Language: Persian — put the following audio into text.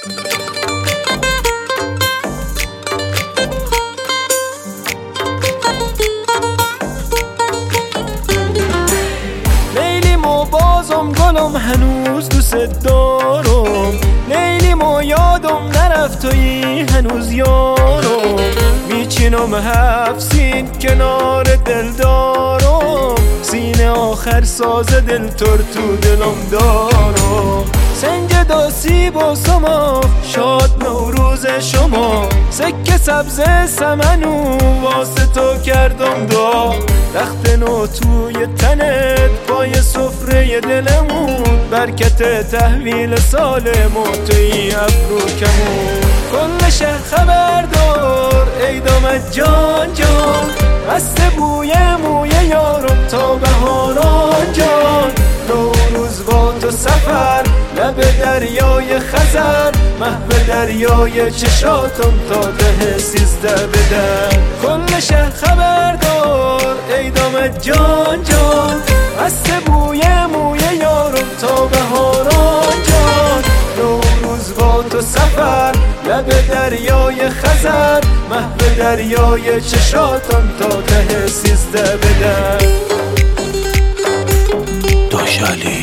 لیلیم و بازم گلم هنوز دوست دارم، لیلیم و یادم نرفت تویی هنوز یارم، میچینم حفظین کنار دل دارم، سینه آخر ساز دل تر تو دلم دارم. سنگ داسی با سما شاد نوروز شما، سکه سبز سمنو واسه تو کردم داغ، رخت نو توی تنت پای سفره دلمون، برکت تحویل سالمون توی ابرو کمون. کل شهر خبردار ای دامت جان جان، بسته بوی موی یارم تا بهاران جان، نوروز با تو سفر لب دریای خزر، محو دریای چشاتم تا ده 13 بدر. کل شهر خبردار ای دامت جان جان، بسته بوی موی یارم تا بهاران جان، نوروز با تو سفر لب دریای خزر، محو دریای چشاتم تا ده 13 بدر. داشالی